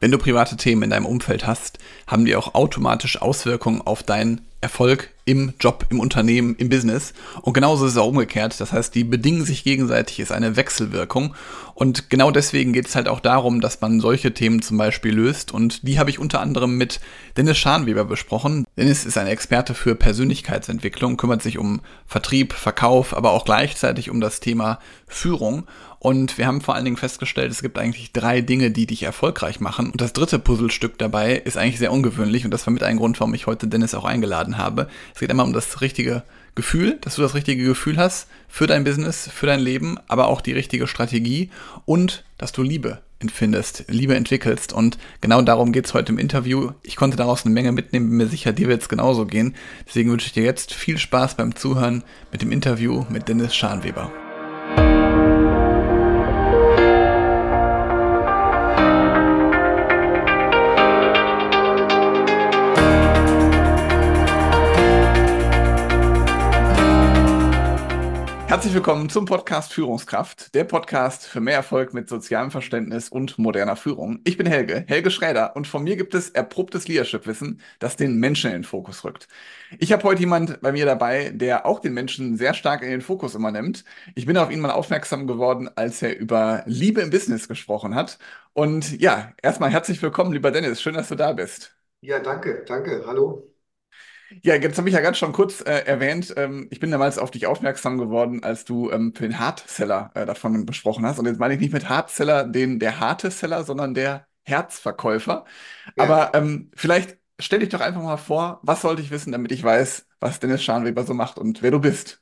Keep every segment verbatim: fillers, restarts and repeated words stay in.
Wenn du private Themen in deinem Umfeld hast, haben die auch automatisch Auswirkungen auf deinen Erfolg im Job, im Unternehmen, im Business. Und genauso ist es auch umgekehrt. Das heißt, die bedingen sich gegenseitig, ist eine Wechselwirkung. Und genau deswegen geht es halt auch darum, dass man solche Themen zum Beispiel löst. Und die habe ich unter anderem mit Dennis Scharnweber besprochen. Dennis ist ein Experte für Persönlichkeitsentwicklung, kümmert sich um Vertrieb, Verkauf, aber auch gleichzeitig um das Thema Führung. Und wir haben vor allen Dingen festgestellt, es gibt eigentlich drei Dinge, die dich erfolgreich machen. Und das dritte Puzzlestück dabei ist eigentlich sehr ungewöhnlich. Und das war mit ein Grund, warum ich heute Dennis auch eingeladen habe. Es geht immer um das richtige Gefühl, dass du das richtige Gefühl hast für dein Business, für dein Leben, aber auch die richtige Strategie und dass du Liebe empfindest, Liebe entwickelst. Und genau darum geht es heute im Interview. Ich konnte daraus eine Menge mitnehmen, bin mir sicher, dir wird es genauso gehen. Deswegen wünsche ich dir jetzt viel Spaß beim Zuhören mit dem Interview mit Dennis Scharnweber. Herzlich willkommen zum Podcast Führungskraft, der Podcast für mehr Erfolg mit sozialem Verständnis und moderner Führung. Ich bin Helge, Helge Schräder, und von mir gibt es erprobtes Leadership-Wissen, das den Menschen in den Fokus rückt. Ich habe heute jemand bei mir dabei, der auch den Menschen sehr stark in den Fokus immer nimmt. Ich bin auf ihn mal aufmerksam geworden, als er über Liebe im Business gesprochen hat. Und ja, erstmal herzlich willkommen, lieber Dennis. Schön, dass du da bist. Ja, danke, danke, hallo. Ja, jetzt habe ich ja ganz schon kurz äh, erwähnt, ähm, ich bin damals auf dich aufmerksam geworden, als du ähm, für den Hardseller äh, davon besprochen hast. Und jetzt meine ich nicht mit Hardseller den der harte Seller, sondern der Herzverkäufer. Ja, Aber ähm, vielleicht stell dich doch einfach mal vor, was sollte ich wissen, damit ich weiß, was Dennis Scharnweber so macht und wer du bist.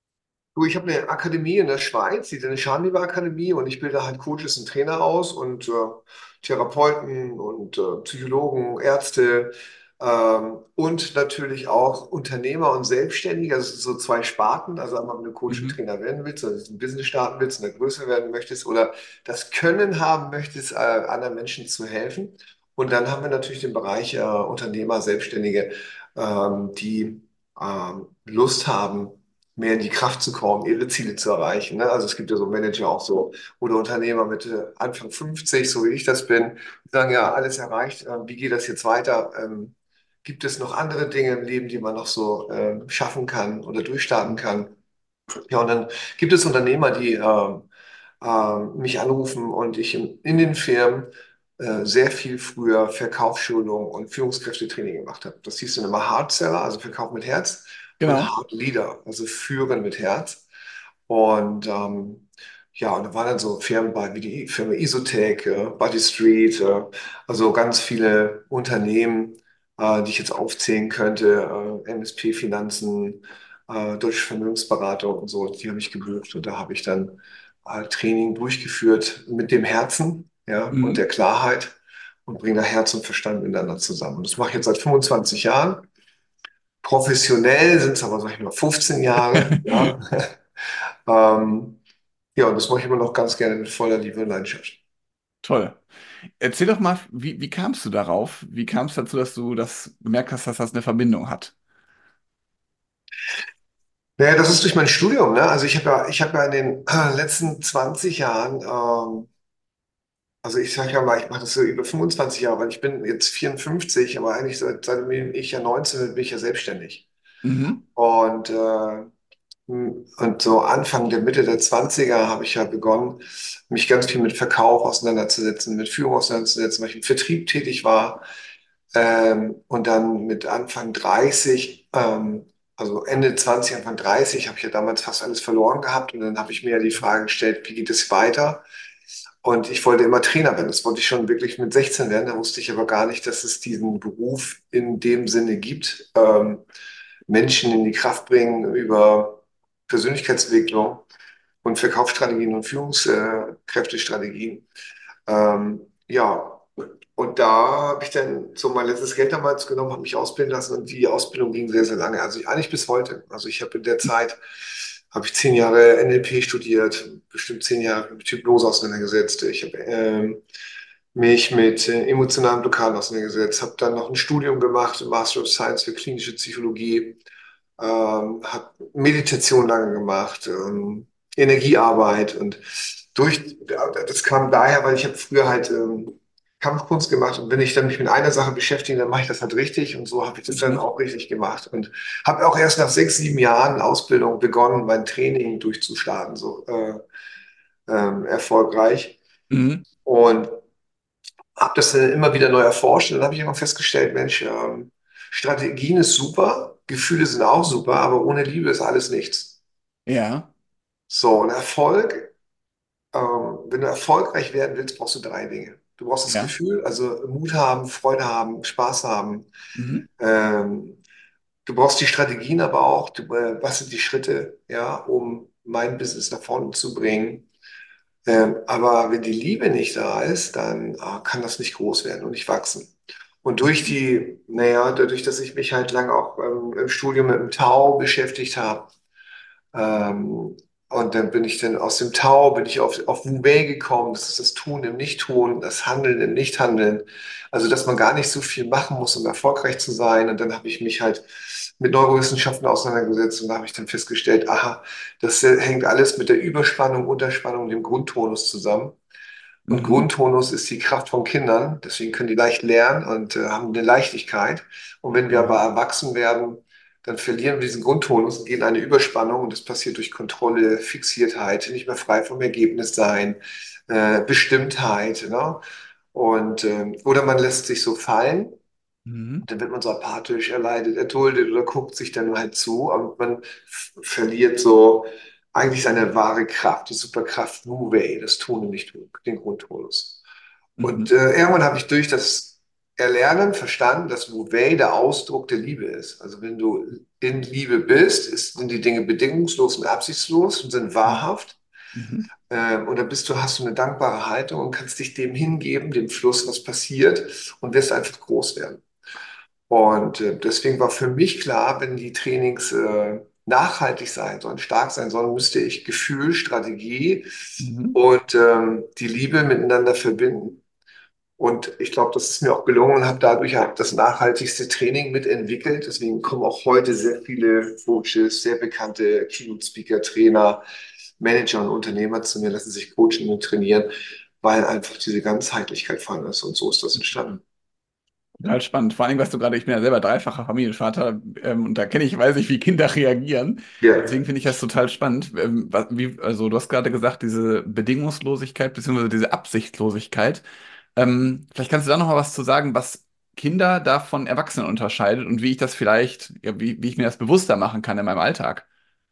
du, ich habe eine Akademie in der Schweiz, die Dennis Scharnweber Akademie, und ich bilde halt Coaches und Trainer aus und äh, Therapeuten und äh, Psychologen, Ärzte ähm, und natürlich auch Unternehmer und Selbstständige. Also es sind so zwei Sparten. Also einmal, wenn du Coach und Mhm. Trainer werden willst, also ein Business starten willst, in der Größe werden möchtest oder das Können haben möchtest, äh, anderen Menschen zu helfen. Und dann haben wir natürlich den Bereich äh, Unternehmer, Selbstständige, ähm, die ähm, Lust haben, mehr in die Kraft zu kommen, ihre Ziele zu erreichen. Ne? Also es gibt ja so Manager auch so oder Unternehmer mit äh, Anfang fünfzig, so wie ich das bin, die sagen, ja, alles erreicht, äh, wie geht das jetzt weiter? Ähm, gibt es noch andere Dinge im Leben, die man noch so ähm, schaffen kann oder durchstarten kann? Ja, und dann gibt es Unternehmer, die ähm, ähm, mich anrufen und ich in, in den Firmen äh, sehr viel früher Verkaufsschulung und Führungskräftetraining gemacht habe. Das hieß dann immer Hard Seller, also Verkauf mit Herz, und Genau. Hard Leader, also Führen mit Herz. Und ähm, ja, und da waren dann so Firmen bei wie die Firma Isotec, äh, Buddy Street, äh, also ganz viele Unternehmen, äh, die ich jetzt aufzählen könnte, äh, M S P Finanzen, äh, Deutsche Vermögensberatung und so, die habe ich gebucht, und da habe ich dann äh, Training durchgeführt mit dem Herzen, ja, und Mhm. der Klarheit, und bringe da Herz und Verstand miteinander zusammen. Und das mache ich jetzt seit fünfundzwanzig Jahren. Professionell sind es aber, sag ich mal, fünfzehn Jahre, ja. Ähm, ja, und das mache ich immer noch ganz gerne mit voller Liebe und Leidenschaft. Toll. Erzähl doch mal, wie, wie kamst du darauf? Wie kam es dazu, dass du das gemerkt hast, dass das eine Verbindung hat? Naja, das ist durch mein Studium, ne? Also ich habe ja, ich habe ja in den äh, letzten zwanzig Jahren, ähm, also ich sage ja mal, ich mache das so über fünfundzwanzig Jahre, weil ich bin jetzt vierundfünfzig, aber eigentlich seit, seitdem ich ja neunzehn bin, bin ich ja selbstständig. Mhm. Und, äh, und so Anfang der Mitte der Zwanziger habe ich ja begonnen, mich ganz viel mit Verkauf auseinanderzusetzen, mit Führung auseinanderzusetzen, weil ich im Vertrieb tätig war. Ähm, und dann mit Anfang dreißig, ähm, also Ende zwanzig, Anfang dreißig, habe ich ja damals fast alles verloren gehabt. Und dann habe ich mir ja die Frage gestellt, wie geht es weiter? Und ich wollte immer Trainer werden. Das wollte ich schon wirklich mit sechzehn werden. Da wusste ich aber gar nicht, dass es diesen Beruf in dem Sinne gibt. Ähm, Menschen in die Kraft bringen über Persönlichkeitsentwicklung und Verkaufsstrategien und Führungskräftestrategien. Ähm, ja, und da habe ich dann so mein letztes Geld damals genommen, habe mich ausbilden lassen, und die Ausbildung ging sehr, sehr lange. Also eigentlich bis heute. Also ich habe in der Zeit, habe ich zehn Jahre N L P studiert, bestimmt zehn Jahre mit Hypnose auseinandergesetzt. Ich habe ähm, mich mit äh, emotionalen Blockaden auseinandergesetzt, habe dann noch ein Studium gemacht, Master of Science für klinische Psychologie, ähm, habe Meditation lange gemacht, ähm, Energiearbeit, und durch, das kam daher, weil ich habe früher halt ähm, Kampfkunst gemacht und wenn ich dann mich mit einer Sache beschäftige, dann mache ich das halt richtig und so habe ich das dann Mhm. auch richtig gemacht und habe auch erst nach sechs, sieben Jahren Ausbildung begonnen, mein Training durchzustarten, so äh, ähm, erfolgreich Mhm. und habe das dann immer wieder neu erforscht und dann habe ich immer festgestellt, Mensch, ähm, Strategien ist super, Gefühle sind auch super, aber ohne Liebe ist alles nichts. Ja, So, und Erfolg, ähm, wenn du erfolgreich werden willst, brauchst du drei Dinge. Du brauchst das ja. Gefühl, also Mut haben, Freude haben, Spaß haben. Mhm. Ähm, du brauchst die Strategien aber auch, du, äh, was sind die Schritte, ja, um mein Business nach vorne zu bringen. Ähm, aber wenn die Liebe nicht da ist, dann äh, kann das nicht groß werden und nicht wachsen. Und durch die, naja, dadurch, dass ich mich halt lange auch ähm, im Studium mit dem Tao beschäftigt habe, ähm, und dann bin ich dann aus dem Tao, bin ich auf, auf Wu Wei gekommen. Das ist das Tun im Nichttun, das Handeln im Nichthandeln. Also, dass man gar nicht so viel machen muss, um erfolgreich zu sein. Und dann habe ich mich halt mit Neurowissenschaften auseinandergesetzt und da habe ich dann festgestellt, aha, das äh, hängt alles mit der Überspannung, Unterspannung, dem Grundtonus zusammen. Und Mhm. Grundtonus ist die Kraft von Kindern. Deswegen können die leicht lernen und äh, haben eine Leichtigkeit. Und wenn wir aber Ja. erwachsen werden, dann verlieren wir diesen Grundtonus und gehen in eine Überspannung. Und das passiert durch Kontrolle, Fixiertheit, nicht mehr frei vom Ergebnis sein, äh, Bestimmtheit. Ne? Und, ähm, oder man lässt sich so fallen. Mhm. Dann wird man so apathisch, erleidet, erduldet oder guckt sich dann halt zu und man f- verliert so eigentlich seine wahre Kraft, die Superkraft Wu Wei, das Tun und Nicht-Tun, den Grundtonus. Und Mhm. äh, irgendwann habe ich durch das Erlernen verstanden, dass Wu Wei der Ausdruck der Liebe ist. Also wenn du in Liebe bist, ist, sind die Dinge bedingungslos und absichtslos und sind Ja. wahrhaft. Mhm. Ähm, und dann bist du, hast du eine dankbare Haltung und kannst dich dem hingeben, dem Fluss, was passiert und wirst einfach groß werden. Und äh, deswegen war für mich klar, wenn die Trainings äh, nachhaltig sein sollen, stark sein sollen, müsste ich Gefühl, Strategie Mhm. und ähm, die Liebe miteinander verbinden. Und ich glaube, das ist mir auch gelungen und habe dadurch auch das nachhaltigste Training mitentwickelt. Deswegen kommen auch heute sehr viele Coaches, sehr bekannte Keynote-Speaker, Trainer, Manager und Unternehmer zu mir, lassen sich coachen und trainieren, weil einfach diese Ganzheitlichkeit vorhanden ist. Und so ist das entstanden. Total spannend. Vor allem, was du gerade, ich bin ja selber dreifacher Familienvater, ähm, und da kenne ich, weiß ich, wie Kinder reagieren. Ja. Deswegen finde ich das total spannend. Ähm, was, wie, also du hast gerade gesagt, diese Bedingungslosigkeit beziehungsweise diese Absichtslosigkeit. Ähm, vielleicht kannst du da noch mal was zu sagen, was Kinder da von Erwachsenen unterscheidet und wie ich das vielleicht, ja, wie, wie ich mir das bewusster machen kann in meinem Alltag.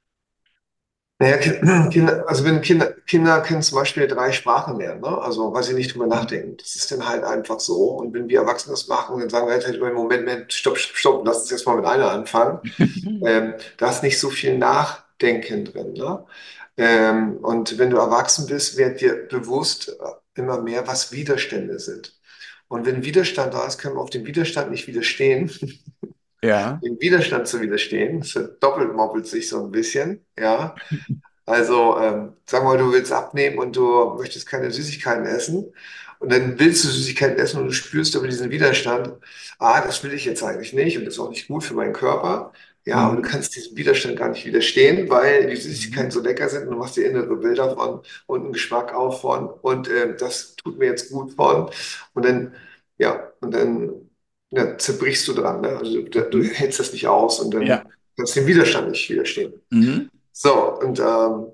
Naja, Ki- Kinder, also wenn Kinder, Kinder können zum Beispiel drei Sprachen lernen, ne? Also weil sie nicht drüber Mhm. nachdenken. Das ist dann halt einfach so. Und wenn wir Erwachsene das machen, dann sagen wir halt, halt im Moment, Moment, stopp, stopp, stopp, lass uns jetzt mal mit einer anfangen. Ähm, da ist nicht so viel Nachdenken drin, ne? Ähm, und wenn du erwachsen bist, wird dir bewusst äh, immer mehr, was Widerstände sind. Und wenn Widerstand da ist, können wir auf den Widerstand nicht widerstehen. Ja. Dem Widerstand zu widerstehen, das doppelt moppelt sich so ein bisschen, ja. Also, ähm, sag mal, du willst abnehmen und du möchtest keine Süßigkeiten essen. Und dann willst du Süßigkeiten essen und du spürst aber diesen Widerstand. Ah, das will ich jetzt eigentlich nicht und das ist auch nicht gut für meinen Körper. Ja, aber du Mhm. kannst diesem Widerstand gar nicht widerstehen, weil die Süßigkeiten Mhm. so lecker sind und du machst dir innere Bilder von und einen Geschmack auch von und ähm, das tut mir jetzt gut von. Und dann, ja, und dann ja, zerbrichst du dran. Ne? Also du, du Mhm. hältst das nicht aus und Ja. dann kannst du dem Widerstand nicht widerstehen. Mhm. So, und ähm,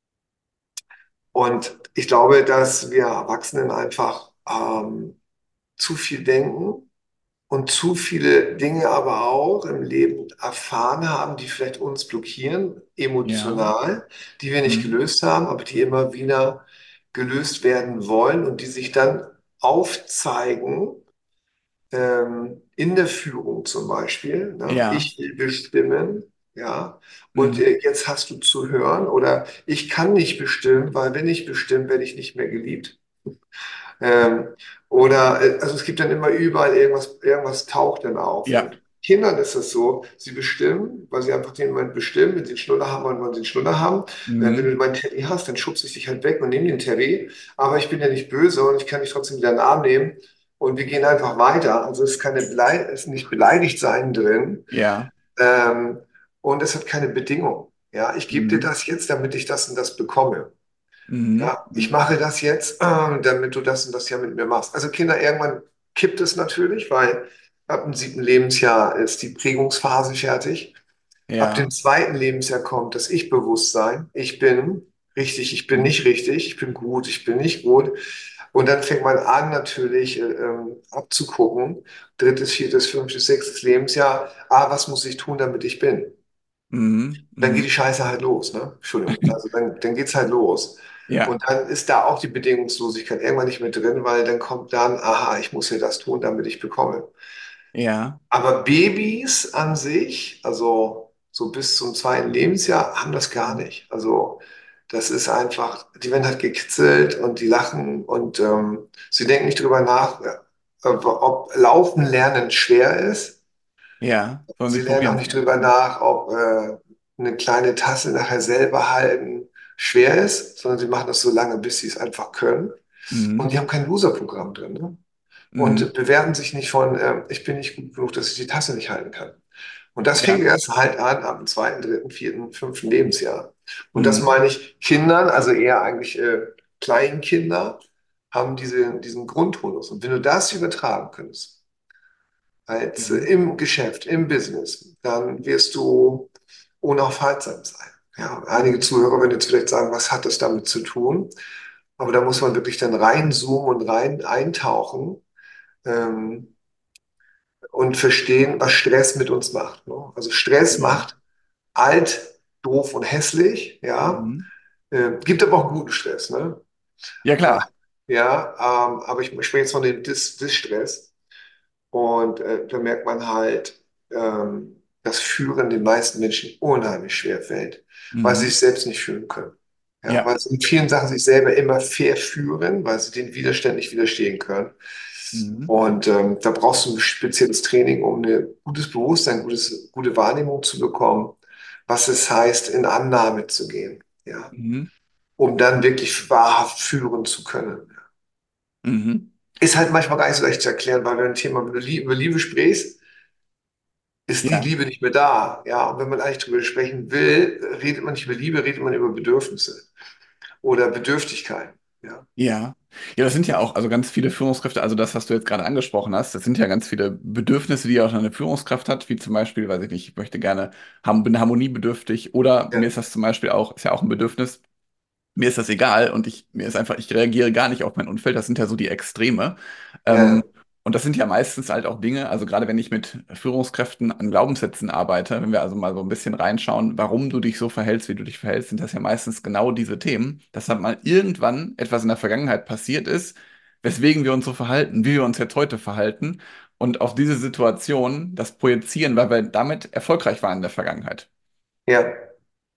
und ich glaube, dass wir Erwachsenen einfach ähm, zu viel denken und zu viele Dinge aber auch im Leben erfahren haben, die vielleicht uns blockieren, Ja. emotional, die wir nicht Mhm. gelöst haben, aber die immer wieder gelöst werden wollen und die sich dann aufzeigen ähm, in der Führung zum Beispiel. Ne? Ja. Ich will bestimmen, ja, und Mhm. äh, jetzt hast du zu hören oder ich kann nicht bestimmen, weil wenn ich bestimme, werde ich nicht mehr geliebt. Ähm, oder, äh, also es gibt dann immer überall irgendwas, irgendwas taucht dann auf. Ja. Und Kindern ist es so, sie bestimmen, weil sie einfach den Moment bestimmen, wenn sie einen Schnuller haben, wollen wollen sie einen Schnuller haben. Äh, wenn du Mhm. meinen Teddy hast, dann schubse ich dich halt weg und nehme den Teddy. Aber ich bin ja nicht böse und ich kann dich trotzdem wieder in den Arm nehmen. Und wir gehen einfach weiter. Also es ist keine Belei es ist nicht beleidigt sein drin. Ja. Ähm, und es hat keine Bedingung. Ja, ich gebe dir Mhm. das jetzt, damit ich das und das bekomme. Mhm. Ja, ich Mhm. mache das jetzt, äh, damit du das und das ja mit mir machst. Also Kinder, irgendwann kippt es natürlich, weil ab dem siebten Lebensjahr ist die Prägungsphase fertig. Ab dem Ja. zweiten Lebensjahr kommt das Ich-Bewusstsein. Ich bin richtig, ich bin nicht richtig, ich bin gut, ich bin nicht gut. Und dann fängt man an, natürlich äh, ähm, abzugucken. Drittes, viertes, fünftes, sechstes Lebensjahr. Ah, was muss ich tun, damit ich bin? Mhm. Dann geht Mhm. die Scheiße halt los, ne? Entschuldigung. Also dann, dann geht's halt los. Ja. Und dann ist da auch die Bedingungslosigkeit irgendwann nicht mehr drin, weil dann kommt dann, aha, ich muss hier das tun, damit ich bekomme. Ja. Aber Babys an sich, also so bis zum zweiten Lebensjahr, haben das gar Mhm. nicht. Also das ist einfach, die werden halt gekitzelt und die lachen und ähm, sie denken nicht drüber nach, äh, ob Laufen lernen schwer ist. Ja. Sollen Sie sich lernen auch probieren nicht zu drüber lassen. nach, ob äh, eine kleine Tasse nachher selber halten schwer ist, sondern sie machen das so lange, bis sie es einfach können. Und Mhm. die haben kein Loser-Programm drin, ne? Und Mhm. bewerten sich nicht von, ähm, ich bin nicht gut genug, dass ich die Tasse nicht halten kann. Und das fängt Ja. erst halt an ab dem zweiten, dritten, vierten, fünften Lebensjahr. Und das Mhm. meine ich Kindern, also eher eigentlich äh, Kleinkinder, haben diese, diesen Grundtonus. Und wenn du das übertragen könntest, als äh, Mhm. im Geschäft, im Business, dann wirst du unaufhaltsam sein. Ja, einige Mhm. Zuhörer werden jetzt vielleicht sagen, was hat das damit zu tun? Aber da muss man wirklich dann reinzoomen und rein eintauchen ähm, und verstehen, was Stress mit uns macht. Ne? Also Stress Ja. macht alt, doof und hässlich, ja. Mhm. Äh, gibt aber auch guten Stress, ne? Ja, Äh, klar. ja, ähm, aber ich spreche jetzt von dem Dis Dis-Stress. Und äh, da merkt man halt, ähm, dass Führen den meisten Menschen unheimlich schwer fällt, weil sie Mhm. sich selbst nicht führen können. Ja, Ja. weil sie in vielen Sachen sich selber immer verführen, weil sie den Widerstand nicht widerstehen können. Mhm. Und ähm, da brauchst du ein spezielles Training, um ein gutes Bewusstsein, gutes, gute Wahrnehmung zu bekommen, was es heißt, in Annahme zu gehen. Ja, Mhm. um dann wirklich wahrhaft führen zu können. Mhm. Ist halt manchmal gar nicht so leicht zu erklären, weil wenn ein Thema, wenn du Lie- über Liebe sprichst, ist die Ja. Liebe nicht mehr da. Ja, und wenn man eigentlich darüber sprechen will, redet man nicht über Liebe, redet man über Bedürfnisse oder Bedürftigkeit. Ja, Ja. Ja, das sind ja auch, also ganz viele Führungskräfte, also das, was du jetzt gerade angesprochen hast, das sind ja ganz viele Bedürfnisse, die auch eine Führungskraft hat, wie zum Beispiel, weiß ich nicht, ich möchte gerne, ham- bin harmoniebedürftig oder mir ja, ist das zum Beispiel auch, ist ja auch ein Bedürfnis, mir ist das egal und ich, mir ist einfach, ich reagiere gar nicht auf mein Umfeld. Das sind ja so die Extreme. Ähm, ja, und das sind ja meistens halt auch Dinge, also gerade wenn ich mit Führungskräften an Glaubenssätzen arbeite, wenn wir also mal so ein bisschen reinschauen, warum du dich so verhältst, wie du dich verhältst, sind das ja meistens genau diese Themen, dass dann mal irgendwann etwas in der Vergangenheit passiert ist, weswegen wir uns so verhalten, wie wir uns jetzt heute verhalten und auf diese Situation das projizieren, weil wir damit erfolgreich waren in der Vergangenheit. ja,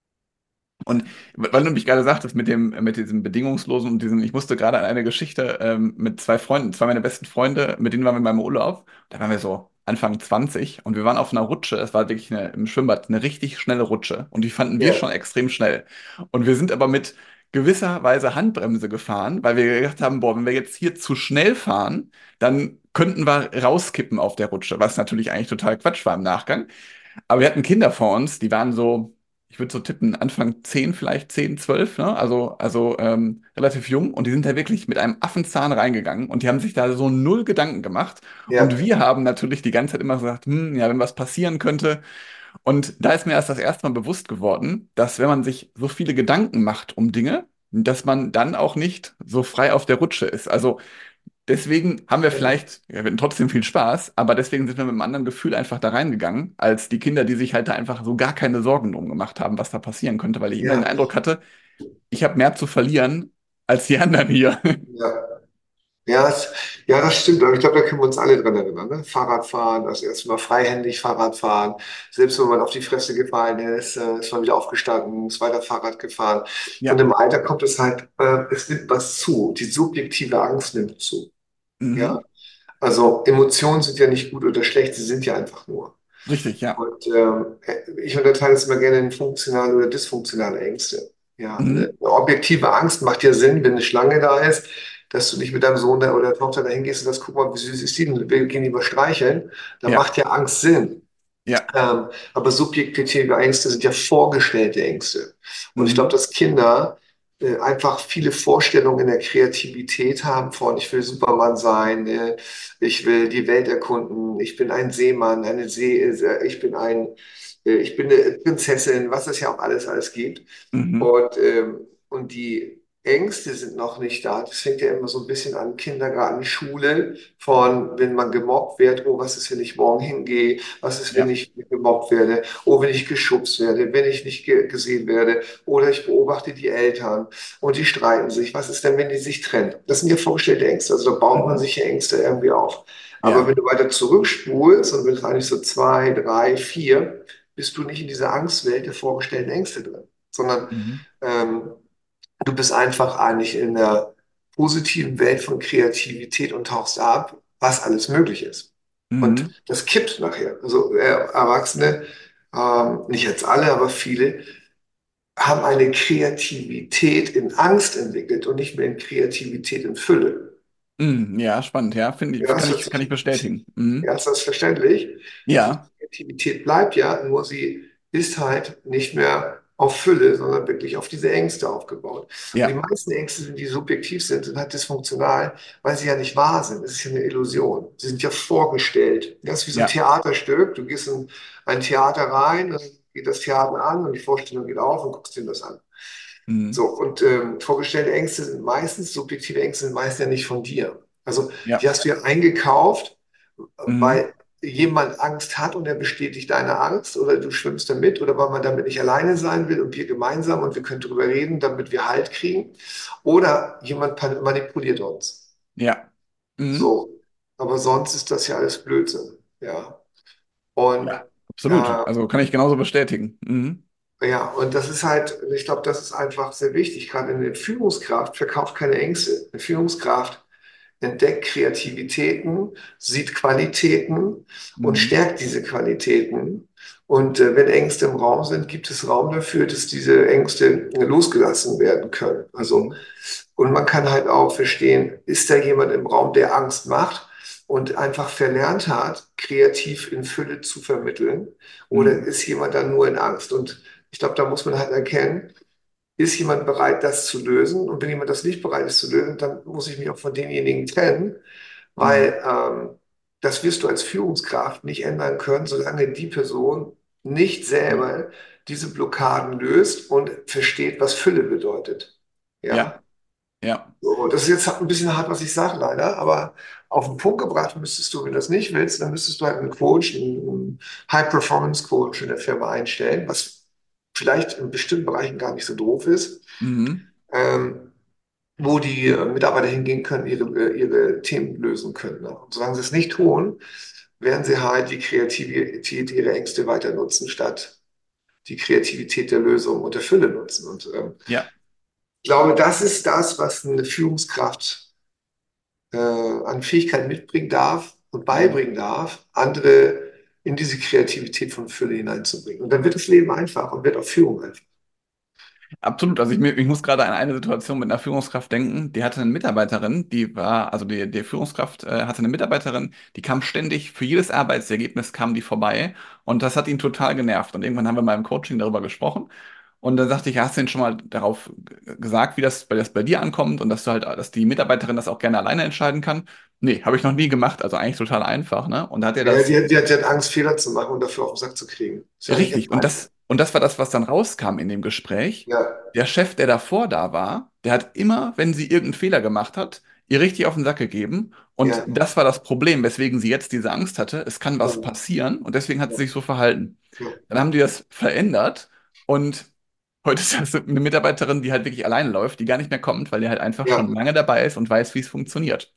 Und weil du mich gerade sagtest, mit dem, mit diesem Bedingungslosen und diesem, ich musste gerade an eine Geschichte ähm, mit zwei Freunden, zwei meiner besten Freunde, mit denen waren wir in meinem Urlaub. Da waren wir so Anfang zwanzig und wir waren auf einer Rutsche. Es war wirklich eine, im Schwimmbad eine richtig schnelle Rutsche. Und die fanden wir schon ja, extrem schnell. Und wir sind aber mit gewisser Weise Handbremse gefahren, weil wir gedacht haben, boah, wenn wir jetzt hier zu schnell fahren, dann könnten wir rauskippen auf der Rutsche, was natürlich eigentlich total Quatsch war im Nachgang. Aber wir hatten Kinder vor uns, die waren so, ich würde so tippen, Anfang zehn, vielleicht zehn, zwölf, ne? Also, also ähm, relativ jung. Und die sind da wirklich mit einem Affenzahn reingegangen und die haben sich da so null Gedanken gemacht. Und ja, wir haben natürlich die ganze Zeit immer gesagt, hm, ja, wenn was passieren könnte. Und da ist mir erst das erste Mal bewusst geworden, dass wenn man sich so viele Gedanken macht um Dinge, dass man dann auch nicht so frei auf der Rutsche ist. Also deswegen haben wir ja, vielleicht, ja, wir hatten trotzdem viel Spaß, aber deswegen sind wir mit einem anderen Gefühl einfach da reingegangen, als die Kinder, die sich halt da einfach so gar keine Sorgen drum gemacht haben, was da passieren könnte, weil ich immer den ja, Eindruck hatte, ich habe mehr zu verlieren als die anderen hier. ja. Ja, es, ja, das stimmt. Aber ich glaube, da können wir uns alle dran erinnern. Ne? Fahrradfahren, also erstmal freihändig Fahrradfahren. Selbst wenn man auf die Fresse gefallen ist, äh, ist man wieder aufgestanden, ist weiter Fahrrad gefahren. Und Ja. im Alter kommt es halt, äh, es nimmt was zu. Die subjektive Angst nimmt zu. Ja, Mhm. also Emotionen sind ja nicht gut oder schlecht, sie sind ja einfach nur. Richtig, ja. Und ähm, ich unterteile es immer gerne in funktionale oder dysfunktionale Ängste. Ja, eine Mhm. objektive Angst macht ja Sinn, wenn eine Schlange da ist, dass du nicht mit deinem Sohn oder Tochter dahin gehst und sagst, guck mal, wie süß ist die denn? Wir gehen die mal streicheln. Da Ja. macht ja Angst Sinn. Ja. Ähm, aber subjektive Ängste sind ja vorgestellte Ängste. Und ich glaube, Mhm. dass Kinder äh, einfach viele Vorstellungen in der Kreativität haben von, ich will Superman sein, äh, ich will die Welt erkunden, ich bin ein Seemann, eine See, äh, ich bin ein, äh, ich bin eine Prinzessin, was es ja auch alles alles gibt. Mhm. Und, ähm, und die Ängste sind noch nicht da. Das fängt ja immer so ein bisschen an, Kindergarten, Schule, von wenn man gemobbt wird, oh, was ist, wenn ich morgen hingehe, was ist, wenn Ja. ich gemobbt werde, oh, wenn ich geschubst werde, wenn ich nicht ge gesehen werde, oder ich beobachte die Eltern und die streiten sich, was ist denn, wenn die sich trennen? Das sind ja vorgestellte Ängste, also da baut man Mhm. sich ja Ängste irgendwie auf. Aber Ja. wenn du weiter zurückspulst und bist eigentlich so zwei, drei, vier, bist du nicht in dieser Angstwelt der vorgestellten Ängste drin, sondern Mhm. ähm, du bist einfach eigentlich in der positiven Welt von Kreativität und tauchst ab, was alles möglich ist. Und Mhm. das kippt nachher. Also äh, Erwachsene, ähm, nicht jetzt alle, aber viele, haben eine Kreativität in Angst entwickelt und nicht mehr in Kreativität in Fülle. Mhm. Ja, spannend, ja, finde ich, Ja, kann das hört ich, kann sich ich ein bisschen, bestätigen. Mhm. ja, ist das verständlich? Also Ja, Kreativität bleibt ja, nur sie ist halt nicht mehr auf Fülle, sondern wirklich auf diese Ängste aufgebaut. Und die ja, meisten Ängste, die subjektiv sind, sind halt dysfunktional, weil sie ja nicht wahr sind. Es ist ja eine Illusion. Sie sind ja vorgestellt. Das ist wie so ein ja. Theaterstück. Du gehst in ein Theater rein, dann geht das Theater an und die Vorstellung geht auf und guckst dir das an. Mhm. So, und ähm, vorgestellte Ängste sind meistens, subjektive Ängste sind meist ja nicht von dir. Also die Ja. hast du ja eingekauft, Mhm. weil jemand Angst hat und er bestätigt deine Angst oder du schwimmst damit oder weil man damit nicht alleine sein will und wir gemeinsam und wir können darüber reden, damit wir Halt kriegen. Oder jemand pan- manipuliert uns. Ja. Mhm. So. Aber sonst ist das ja alles Blödsinn. Ja. Und Ja, absolut. äh, Also kann ich genauso bestätigen. Mhm. ja, und das ist halt, ich glaube, das ist einfach sehr wichtig. Gerade eine Führungskraft verkauft keine Ängste. Eine Führungskraft entdeckt Kreativitäten, sieht Qualitäten und Mhm. stärkt diese Qualitäten. Und äh, wenn Ängste im Raum sind, gibt es Raum dafür, dass diese Ängste losgelassen werden können. Also, Mhm. und man kann halt auch verstehen, ist da jemand im Raum, der Angst macht und einfach verlernt hat, kreativ in Fülle zu vermitteln? Oder Mhm. ist jemand dann nur in Angst? Und ich glaube, da muss man halt erkennen, ist jemand bereit, das zu lösen? Und wenn jemand das nicht bereit ist zu lösen, dann muss ich mich auch von demjenigen trennen, Mhm. weil ähm, das wirst du als Führungskraft nicht ändern können, solange die Person nicht Ja. selber diese Blockaden löst und versteht, was Fülle bedeutet. Ja, Ja. Ja. so, das ist jetzt ein bisschen hart, was ich sage, leider, aber auf den Punkt gebracht müsstest du, wenn du das nicht willst, dann müsstest du halt einen Coach, einen High-Performance-Coach in der Firma einstellen, was vielleicht in bestimmten Bereichen gar nicht so doof ist, Mhm. ähm, wo die äh, Mitarbeiter hingehen können, ihre, äh, ihre Themen lösen können. Ne? Und solange sie es nicht tun, werden sie halt die Kreativität ihrer Ängste weiter nutzen, statt die Kreativität der Lösung und der Fülle nutzen. Und ähm, Ja. ich glaube, das ist das, was eine Führungskraft äh, an Fähigkeiten mitbringen darf und Mhm. beibringen darf, andere in diese Kreativität von Fülle hineinzubringen. Und dann wird das Leben einfach und wird auch Führung einfach. Absolut. Also ich, mir- ich muss gerade an eine Situation mit einer Führungskraft denken. Die hatte eine Mitarbeiterin, die war, also die, die Führungskraft äh, hatte eine Mitarbeiterin, die kam ständig, für jedes Arbeitsergebnis kam die vorbei und das hat ihn total genervt. Und irgendwann haben wir mal im Coaching darüber gesprochen und dann sagte ich, hast du denn schon mal darauf g- gesagt, wie das, bei- das bei dir ankommt und dass du halt, dass die Mitarbeiterin das auch gerne alleine entscheiden kann? Nee, habe ich noch nie gemacht. Also eigentlich total einfach, ne? Und da hat er Ja, das die, hat- die, hat, die hat Angst, Fehler zu machen und dafür auf den Sack zu kriegen. Ist ja eigentlich ganz richtig, und einfach. das, und das war das, was dann rauskam in dem Gespräch. Ja, Der Chef, der davor da war, der hat immer, wenn sie irgendeinen Fehler gemacht hat, ihr richtig auf den Sack gegeben. Und ja, das war das Problem, weswegen sie jetzt diese Angst hatte. Es kann was ja, passieren und deswegen hat ja, sie sich so verhalten. ja, Dann haben die das verändert und heute ist das eine Mitarbeiterin, die halt wirklich alleine läuft, die gar nicht mehr kommt, weil die halt einfach ja. schon lange dabei ist und weiß, wie es funktioniert.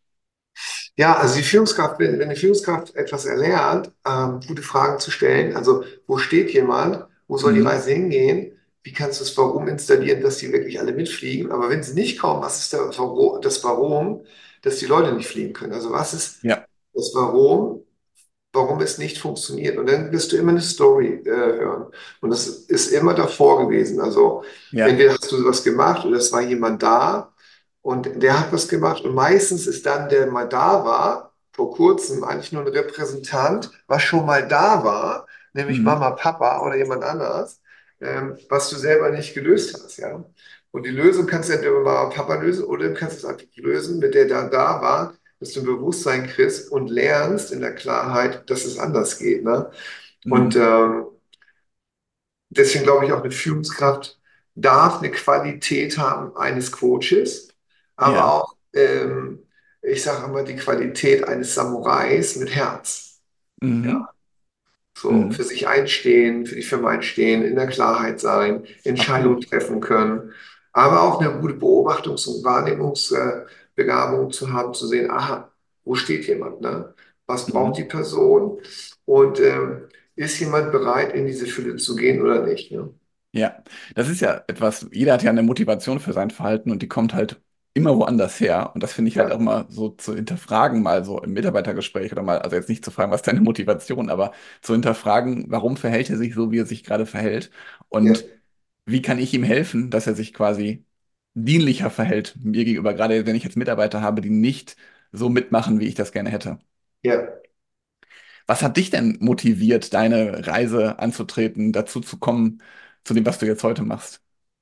Ja, also die Führungskraft, wenn, wenn die Führungskraft etwas erlernt, ähm, gute Fragen zu stellen, also wo steht jemand, wo soll die Mhm. Reise hingehen, wie kannst du das Warum installieren, dass die wirklich alle mitfliegen, aber wenn sie nicht kommen, was ist der, Waro- das Warum, dass die Leute nicht fliegen können? Also was ist Ja, das Warum, warum es nicht funktioniert? Und dann wirst du immer eine Story äh, hören. Und das ist immer davor gewesen. Also ja, entweder hast du was gemacht oder es war jemand da und der hat was gemacht. Und meistens ist dann, der mal da war, vor kurzem eigentlich nur ein Repräsentant, was schon mal da war, nämlich mhm. Mama, Papa oder jemand anders, ähm, was du selber nicht gelöst hast, ja. Und die Lösung kannst du entweder mit Mama und Papa lösen oder du kannst es einfach lösen, mit der da da war, dass du ein Bewusstsein kriegst und lernst in der Klarheit, dass es anders geht. Ne? Und Mhm. ähm, deswegen glaube ich auch, eine Führungskraft darf eine Qualität haben eines Coaches, aber Ja. auch, ähm, ich sage immer, die Qualität eines Samurais mit Herz. Ja, Mhm. so für Mhm. sich einstehen, für die Firma einstehen, in der Klarheit sein, Entscheidungen Absolut. treffen können, aber auch eine gute Beobachtungs- und Wahrnehmungsbegabung zu haben, zu sehen, aha, wo steht jemand, ne? Was braucht die Mhm. Person? Und ähm, ist jemand bereit, in diese Fülle zu gehen oder nicht? Ne? Ja, das ist ja etwas, jeder hat ja eine Motivation für sein Verhalten und die kommt halt immer woanders her. Und das finde ich halt auch Ja, mal so zu hinterfragen, mal so im Mitarbeitergespräch oder mal, also jetzt nicht zu fragen, was ist deine Motivation, aber zu hinterfragen, warum verhält er sich so, wie er sich gerade verhält ja, und wie kann ich ihm helfen, dass er sich quasi dienlicher verhält mir gegenüber, gerade wenn ich jetzt Mitarbeiter habe, die nicht so mitmachen, wie ich das gerne hätte. ja. Was hat dich denn motiviert, deine Reise anzutreten, dazu zu kommen, zu dem, was du jetzt heute machst?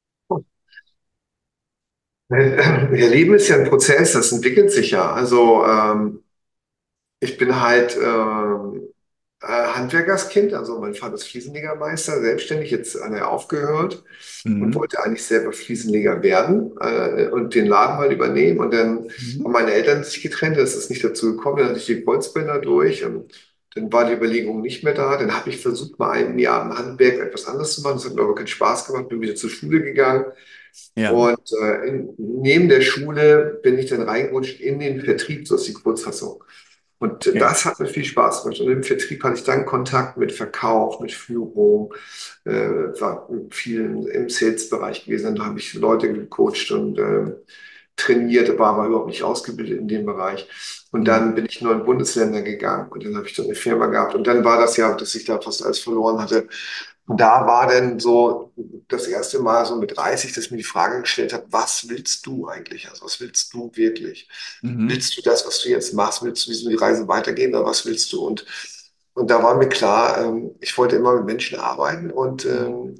Ihr Leben ist ja ein Prozess, das entwickelt sich ja. Also ähm, ich bin halt ähm, äh, Handwerkerskind, also mein Vater ist Fliesenlegermeister, selbstständig, jetzt hat er aufgehört und Mhm. wollte eigentlich selber Fliesenleger werden äh, und den Laden mal übernehmen. Und dann haben Mhm. meine Eltern sich getrennt, das ist nicht dazu gekommen, dann hatte ich die Kreuzbänder durch und dann war die Überlegung nicht mehr da. Dann habe ich versucht, mal ein Jahr im Handwerk etwas anderes zu machen. Das hat mir aber keinen Spaß gemacht, bin wieder zur Schule gegangen. Ja, Und äh, in, neben der Schule bin ich dann reingerutscht in den Vertrieb, so ist die Kurzfassung. Und okay. das hat mir viel Spaß gemacht. Und im Vertrieb hatte ich dann Kontakt mit Verkauf, mit Führung, äh, war viel im Sales-Bereich gewesen. Dann habe ich Leute gecoacht und äh, trainiert, war aber überhaupt nicht ausgebildet in dem Bereich. Und dann Mhm. bin ich nur in Bundesländer gegangen und dann habe ich so eine Firma gehabt. Und dann war das ja, dass ich da fast alles verloren hatte. Und da war dann so das erste Mal so mit dreißig, dass ich mir die Frage gestellt habe, was willst du eigentlich? Also was willst du wirklich? Mhm. Willst du das, was du jetzt machst, willst du wie so die Reise weitergehen oder was willst du? Und, und da war mir klar, ähm, ich wollte immer mit Menschen arbeiten und Mhm. ähm,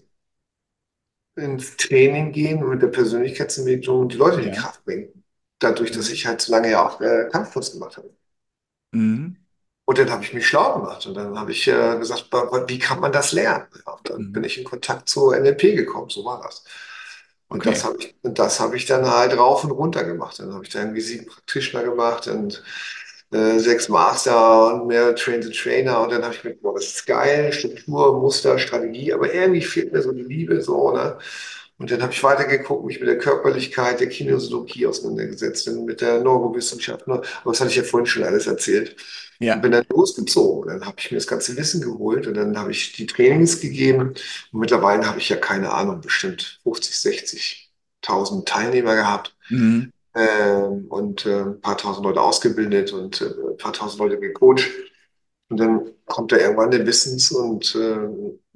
ins Training gehen und mit der Persönlichkeitsentwicklung und die Leute in die Ja. Kraft bringen. Dadurch, dass Mhm. ich halt so lange ja auch äh, Kampfkunst gemacht habe. Mhm. Und dann habe ich mich schlau gemacht und dann habe ich äh, gesagt, wa- wa- wie kann man das lernen? Ja, und dann bin Mhm. ich in Kontakt zu N L P gekommen, so war das. Und das Okay. habe ich, und das habe ich dann halt rauf und runter gemacht. Dann habe ich da irgendwie sieben Practitioner gemacht und äh, sechs Master und mehr Train-the-Trainer. Und dann habe ich gedacht, boah, das ist geil, Struktur, Muster, Strategie, aber irgendwie fehlt mir so die Liebe, so, ne? Und dann habe ich weitergeguckt, mich mit der Körperlichkeit, der Kinesiologie auseinandergesetzt, dann mit der Neurowissenschaft. Ne? Aber das hatte ich ja vorhin schon alles erzählt. Und Ja. bin dann losgezogen. Dann habe ich mir das ganze Wissen geholt und dann habe ich die Trainings gegeben. Und mittlerweile habe ich ja keine Ahnung, bestimmt fünfzig, sechzigtausend Teilnehmer gehabt Mhm. ähm, und äh, ein paar tausend Leute ausgebildet und äh, ein paar tausend Leute gecoacht. Und dann kommt da irgendwann eine Wissens- und äh,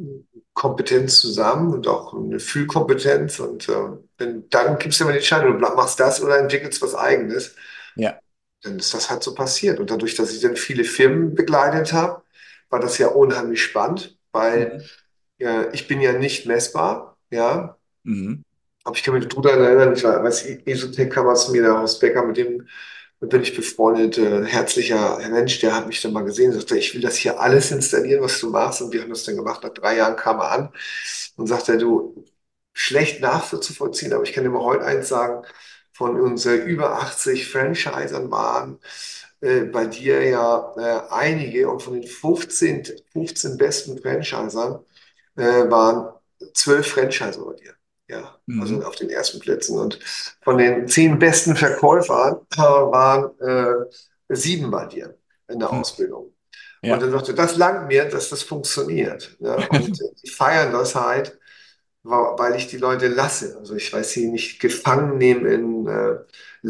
Kompetenz zusammen und auch eine Fühlkompetenz. Und äh, wenn, dann gibst du immer die Entscheidung, du machst das oder entwickelst was Eigenes. Ja. Dann ist das halt so passiert. Und dadurch, dass ich dann viele Firmen begleitet habe, war das ja unheimlich spannend, weil Mhm. äh, ich bin ja nicht messbar, ja. Mhm. Aber ich kann mich gut daran erinnern, ich war, weiß, Esotec kam aus mir, der Horst Becker, mit dem bin ich befreundet, äh, herzlicher Mensch, der hat mich dann mal gesehen und sagte, ich will das hier alles installieren, was du machst. Und wir haben das dann gemacht. Nach drei Jahren kam er an und sagte, du, schlecht nachzuvollziehen, aber ich kann dir mal heute eins sagen, von unseren über achtzig Franchisern waren äh, bei dir ja äh, einige und von den fünfzehn, fünfzehn besten Franchisern äh, waren zwölf Franchiser bei dir. Ja, also Mhm. auf den ersten Plätzen. Und von den zehn besten Verkäufern äh, waren äh, sieben bei dir in der Mhm. Ausbildung. Und Ja. dann sagte, das langt mir, dass das funktioniert. Ne? Und die feiern das halt, wa- weil ich die Leute lasse. Also ich weiß sie nicht gefangen nehmen in äh,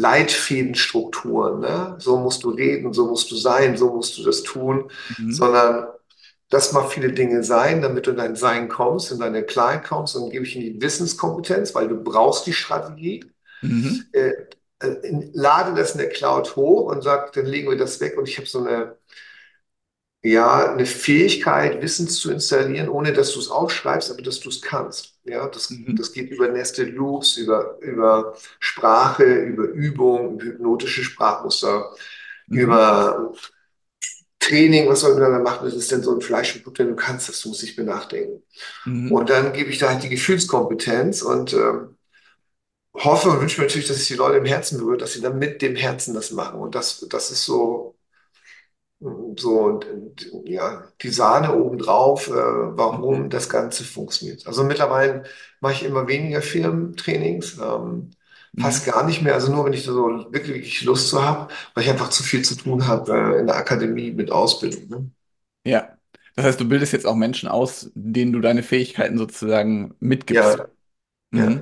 Leitfädenstrukturen. Ne? So musst du reden, so musst du sein, so musst du das tun, Mhm. sondern lass mal viele Dinge sein, damit du in dein Sein kommst, in deine Klarheit kommst. Und dann gebe ich ihnen die Wissenskompetenz, weil du brauchst die Strategie. Mhm. Äh, äh, lade das in der Cloud hoch und sag, dann legen wir das weg. Und ich habe so eine ja, eine Fähigkeit, Wissens zu installieren, ohne dass du es aufschreibst, aber dass du es kannst. Ja, das, Mhm. das geht über Nested Loops, über, über Sprache, über Übung, über hypnotische Sprachmuster, Mhm. über Training, was soll man da machen? Das ist denn so ein Fleisch und Blut, wenn du kannst, das du musst nicht mehr nachdenken. Mhm. Und dann gebe ich da halt die Gefühlskompetenz und ähm, hoffe und wünsche mir natürlich, dass es die Leute im Herzen berührt, dass sie dann mit dem Herzen das machen. Und das, das ist so, so und, ja, die Sahne obendrauf, äh, Mhm. warum das Ganze funktioniert. Also mittlerweile mache ich immer weniger Firmentrainings, ähm, fast Mhm. gar nicht mehr. Also nur, wenn ich da so wirklich, wirklich Lust zu habe, weil ich einfach zu viel zu tun habe äh, in der Akademie mit Ausbildung. Ne? Ja. Das heißt, du bildest jetzt auch Menschen aus, denen du deine Fähigkeiten sozusagen mitgibst. Ja, Mhm. ja.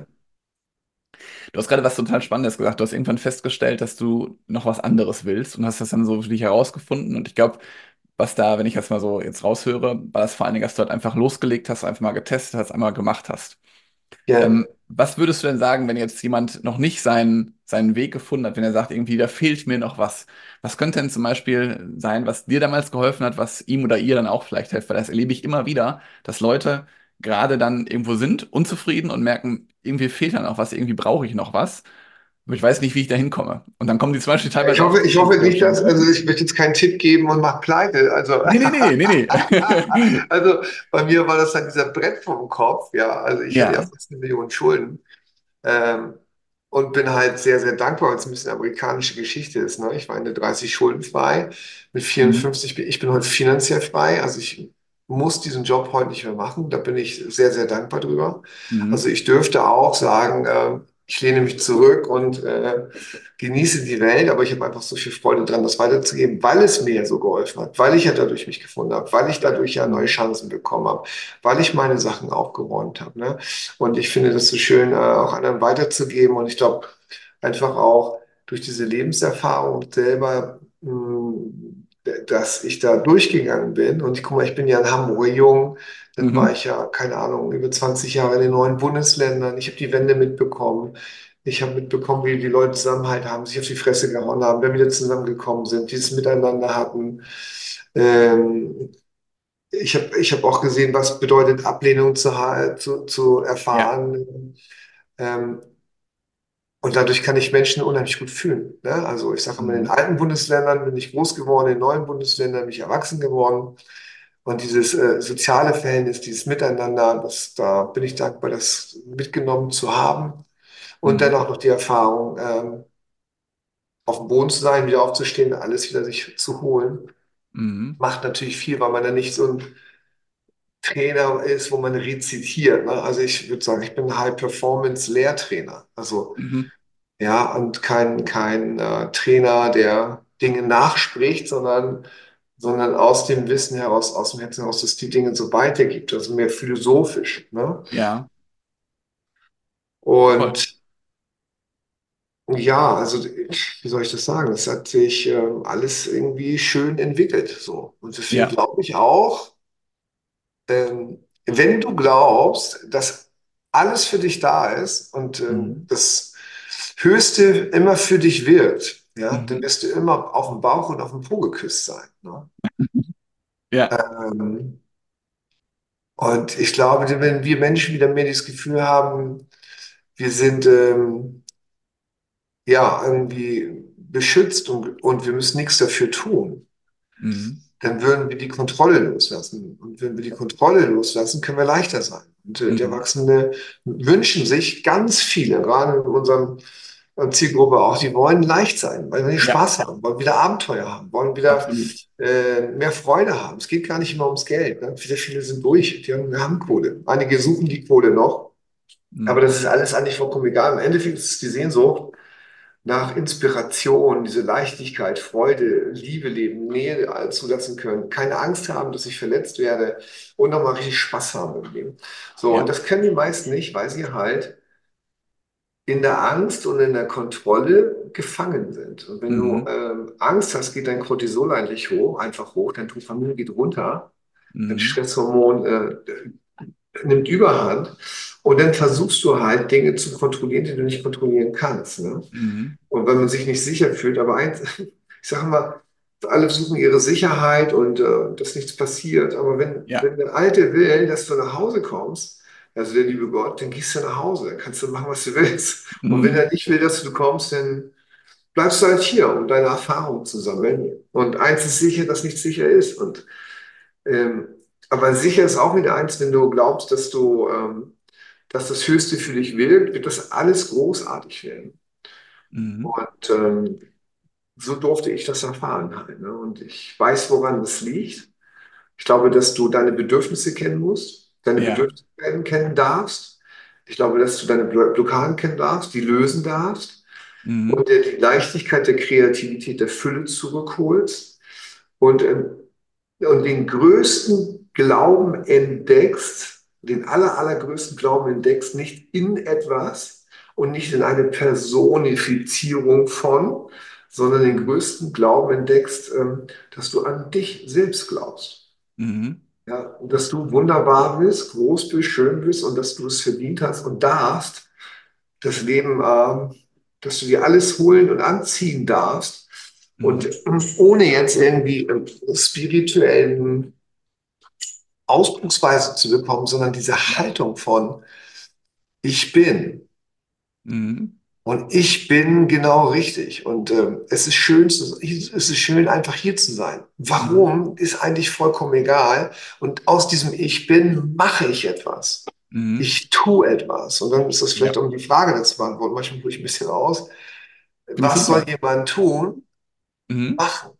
Du hast gerade was total Spannendes gesagt. Du hast irgendwann festgestellt, dass du noch was anderes willst und hast das dann so für dich herausgefunden. Und ich glaube, was da, wenn ich das mal so jetzt raushöre, war das vor allen Dingen, dass du halt einfach losgelegt hast, einfach mal getestet hast, einmal gemacht hast. Ja, Ähm, was würdest du denn sagen, wenn jetzt jemand noch nicht seinen, seinen Weg gefunden hat, wenn er sagt, irgendwie, da fehlt mir noch was? Was könnte denn zum Beispiel sein, was dir damals geholfen hat, was ihm oder ihr dann auch vielleicht hilft? Weil das erlebe ich immer wieder, dass Leute gerade dann irgendwo sind, unzufrieden und merken, irgendwie fehlt dann auch was, irgendwie brauche ich noch was, aber ich weiß nicht, wie ich da hinkomme. Und dann kommen die zum Beispiel ich teilweise auch hoffe, zu ich dir ins hoffe nicht, dass, Coaching. also ich möchte jetzt keinen Tipp geben und mach pleite. Also, Nee, nee, nee, nee, nee. also bei mir war das dann dieser Brett vom Kopf. Ja, also ich hatte ja Ja. fast eine Million Schulden. Ähm, und bin halt sehr, sehr dankbar, weil es ein bisschen amerikanische Geschichte ist. Ne? Ich war Ende dreißig schuldenfrei. Mit Mhm. vierundfünfzig bin ich bin heute finanziell frei. Also ich muss diesen Job heute nicht mehr machen. Da bin ich sehr, sehr dankbar drüber. Mhm. Also ich dürfte auch sagen, äh, ich lehne mich zurück und äh, genieße die Welt, aber ich habe einfach so viel Freude dran, das weiterzugeben, weil es mir so geholfen hat, weil ich ja dadurch mich gefunden habe, weil ich dadurch ja neue Mhm. Chancen bekommen habe, weil ich meine Sachen aufgeräumt habe. Ne? Und ich finde das so schön, äh, auch anderen weiterzugeben. Und ich glaube, einfach auch durch diese Lebenserfahrung selber, mh, dass ich da durchgegangen bin. Und ich guck mal, ich bin ja ein Hamburger Jung. Dann war Mhm. ich ja, keine Ahnung, über zwanzig Jahre in den neuen Bundesländern. Ich habe die Wende mitbekommen. Ich habe mitbekommen, wie die Leute Zusammenhalt haben, sich auf die Fresse gehauen haben, dann wieder zusammengekommen sind, dieses Miteinander hatten. Ähm, ich habe ich hab auch gesehen, was bedeutet Ablehnung zu, ha- zu, zu Ja. erfahren. Ähm, und dadurch kann ich Menschen unheimlich gut fühlen. Ne? Also ich sage immer, in den Mhm. alten Bundesländern bin ich groß geworden, in den neuen Bundesländern bin ich erwachsen geworden. Und dieses äh, soziale Verhältnis, dieses Miteinander, das, da bin ich dankbar, das mitgenommen zu haben. Und dann Mhm. auch noch die Erfahrung, ähm, auf dem Boden zu sein, wieder aufzustehen, alles wieder sich zu holen. Mhm. Macht natürlich viel, weil man dann nicht so ein Trainer ist, wo man rezitiert. Ne? Also ich würde sagen, ich bin ein High-Performance-Lehrtrainer. Also Mhm. ja, und kein, kein äh, Trainer, der Dinge nachspricht, sondern, sondern aus dem Wissen heraus, aus dem Herzen heraus, dass die Dinge so weitergibt. Also mehr philosophisch. Ne? Ja, voll. Und ja, also wie soll ich das sagen? Es hat sich ähm, alles irgendwie schön entwickelt. So. Und deswegen Ja. glaube ich auch, ähm, wenn du glaubst, dass alles für dich da ist und ähm, Mhm. das Höchste immer für dich wird, ja, dann Mhm. wirst du immer auf dem Bauch und auf dem Po geküsst sein. Ne? Ja. Ähm, und ich glaube, wenn wir Menschen wieder mehr dieses Gefühl haben, wir sind ähm, ja irgendwie beschützt und, und wir müssen nichts dafür tun, Mhm. dann würden wir die Kontrolle loslassen. Und wenn wir die Kontrolle loslassen, können wir leichter sein. Und äh, die Mhm. Erwachsenen wünschen sich ganz viele, gerade in unserem äh, Zielgruppe auch, die wollen leicht sein, weil wir Ja, Spaß haben, wollen wieder Abenteuer haben, wollen wieder absolut. äh, mehr Freude haben. Es geht gar nicht immer ums Geld. Ne? Sehr viele sind durch, die haben, wir haben Kohle. Einige suchen die Kohle noch, aber Mhm. das ist alles eigentlich vollkommen egal. Im Endeffekt ist es die Sehnsucht nach Inspiration, diese Leichtigkeit, Freude, Liebe leben, Nähe zulassen können, keine Angst haben, dass ich verletzt werde und nochmal richtig Spaß haben im Leben. So, und Ja. das können die meisten nicht, weil sie halt in der Angst und in der Kontrolle gefangen sind. Und wenn du Mhm. ähm, Angst hast, geht dein Cortisol eigentlich hoch, einfach hoch, dein Dopamin geht runter, dein Mhm. Stresshormon äh, nimmt Überhand und dann versuchst du halt Dinge zu kontrollieren, die du nicht kontrollieren kannst. Ne? Mhm. Und wenn man sich nicht sicher fühlt, aber eins, ich sage mal, alle suchen ihre Sicherheit und äh, dass nichts passiert. Aber wenn, Ja. wenn der Alte will, dass du nach Hause kommst, also der liebe Gott, dann gehst du nach Hause. Dann kannst du machen, was du willst. Und wenn er Mhm. nicht will, dass du kommst, dann bleibst du halt hier, um deine Erfahrungen zu sammeln. Und eins ist sicher, dass nichts sicher ist. Und, ähm, aber sicher ist auch wieder eins, wenn du glaubst, dass du, ähm, dass das Höchste für dich will, wird das alles großartig werden. Mhm. Und ähm, so durfte ich das erfahren halt. Ne? Und ich weiß, woran das liegt. Ich glaube, dass du deine Bedürfnisse kennen musst, deine Ja. Bedürfnisse kennen darfst. Ich glaube, dass du deine Blo- Blockaden kennen darfst, die lösen darfst Mhm. und dir die Leichtigkeit der Kreativität, der Fülle zurückholst und, ähm, und den größten Glauben entdeckst, den aller, allergrößten Glauben entdeckst, nicht in etwas und nicht in eine Personifizierung von, sondern den Mhm. größten Glauben entdeckst, ähm, dass du an dich selbst glaubst. Mhm. Ja, und dass du wunderbar bist, groß bist, schön bist und dass du es verdient hast und darfst, das Leben, ähm, dass du dir alles holen und anziehen darfst. Und Mhm. ähm, ohne jetzt irgendwie ähm, spirituellen Ausdrucksweise zu bekommen, sondern diese Ja. Haltung von ich bin. Mhm. Und ich bin genau richtig. Und ähm, es ist schön, zu, es ist schön, einfach hier zu sein. Mhm. Warum ist eigentlich vollkommen egal. Und aus diesem Ich bin mache ich etwas. Mhm. Ich tue etwas. Und dann ist das vielleicht, Ja. um die Frage dazu zu beantworten, manchmal hole ich ein bisschen aus. Finde ich Was soll super. jemand tun? Mhm. Machen.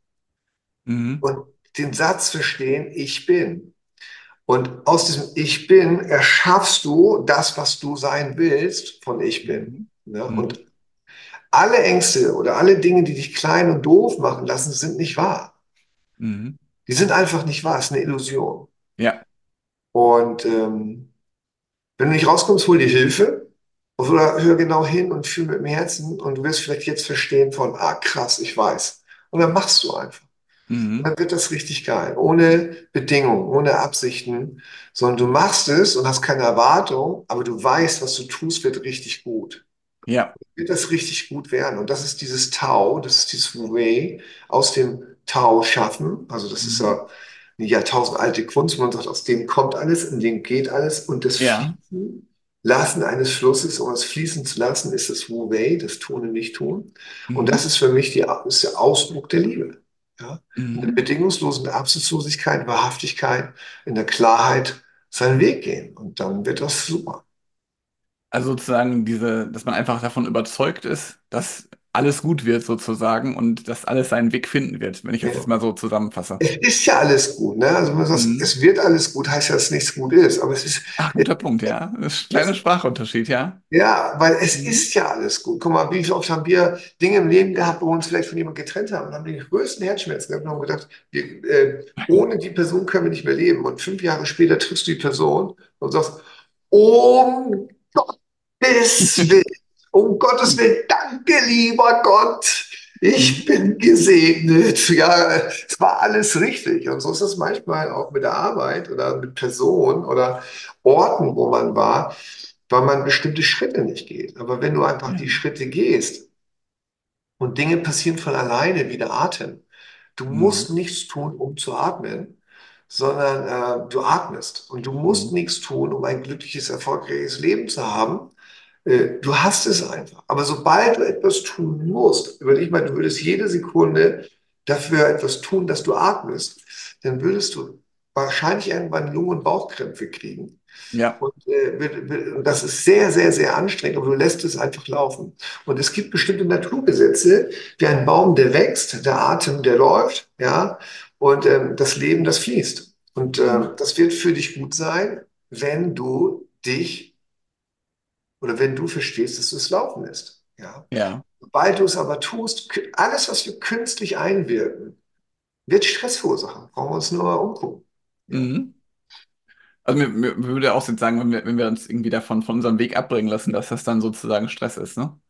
Mhm. Und den Satz verstehen, ich bin. Und aus diesem Ich bin erschaffst du das, was du sein willst, von Ich bin. Mhm. Ne? Und Mhm. alle Ängste oder alle Dinge, die dich klein und doof machen lassen, sind nicht wahr. Mhm. Die sind einfach nicht wahr. Es ist eine Illusion. Ja. Und ähm, wenn du nicht rauskommst, hol dir Hilfe. Oder hör genau hin und fühl mit dem Herzen und du wirst vielleicht jetzt verstehen von, ah krass, ich weiß. Und dann machst du einfach. Und Mhm. dann wird das richtig geil. Ohne Bedingungen, ohne Absichten, sondern du machst es und hast keine Erwartung, aber du weißt, was du tust, wird richtig gut. Ja. Wird das richtig gut werden. Und das ist dieses Tao, das ist dieses Wu Wei, aus dem Tao schaffen. Also das ist Mhm. ja eine jahrtausendalte Kunst. Man sagt, aus dem kommt alles, in dem geht alles. Und das Ja. Fließen lassen eines Flusses, um es fließen zu lassen, ist das Wu Wei, das Tun und Nicht-Tun. Und das Mhm. ist für mich die, ist der Ausdruck der Liebe. Ja? In der Mhm. bedingungslosen Absichtslosigkeit, Wahrhaftigkeit, in der Klarheit seinen Weg gehen. Und dann wird das super. Also sozusagen diese, dass man einfach davon überzeugt ist, dass alles gut wird sozusagen und dass alles seinen Weg finden wird, wenn ich jetzt das Ja. mal so zusammenfasse. Es ist ja alles gut, ne? Also wenn man sagt, Mhm. es wird alles gut, heißt ja, dass nichts gut ist. Aber es ist, Ach, es, guter Punkt, ja. Das ist ein kleiner es, Sprachunterschied, ja. ja, weil es Mhm. ist ja alles gut. Guck mal, wie oft haben wir Dinge im Leben gehabt, wo wir uns vielleicht von jemandem getrennt haben und haben den größten Herzschmerz gehabt und haben gedacht, wir, äh, ohne die Person können wir nicht mehr leben. Und fünf Jahre später triffst du die Person und sagst, um Gottes Willen, um Gottes Willen, danke, lieber Gott. Ich Mhm. bin gesegnet. Ja, es war alles richtig. Und so ist es manchmal auch mit der Arbeit oder mit Personen oder Orten, wo man war, weil man bestimmte Schritte nicht geht. Aber wenn du einfach Ja. die Schritte gehst und Dinge passieren von alleine, wie der Atem, du musst Mhm. nichts tun, um zu atmen, sondern äh, du atmest. Und du musst Mhm. nichts tun, um ein glückliches, erfolgreiches Leben zu haben. Äh, Du hast es einfach. Aber sobald du etwas tun musst, überleg mal, du würdest jede Sekunde dafür etwas tun, dass du atmest, dann würdest du wahrscheinlich irgendwann Lungen- und Bauchkrämpfe kriegen. Ja. Und äh, wird- wird- und das ist sehr, sehr, sehr anstrengend, aber du lässt es einfach laufen. Und es gibt bestimmte Naturgesetze, wie ein Baum, der wächst, der Atem, der läuft, ja, und ähm, das Leben, das fließt. Und Mhm. ähm, das wird für dich gut sein, wenn du dich oder wenn du verstehst, dass es laufen lässt. Ja. Ja. Sobald du es aber tust, kü- alles, was wir künstlich einwirken, wird Stress verursachen. Brauchen wir uns nur mal umgucken. Ja, Mhm. Also mir, mir würde auch jetzt sagen, wenn wir, wenn wir uns irgendwie davon von unserem Weg abbringen lassen, dass das dann sozusagen Stress ist, ne?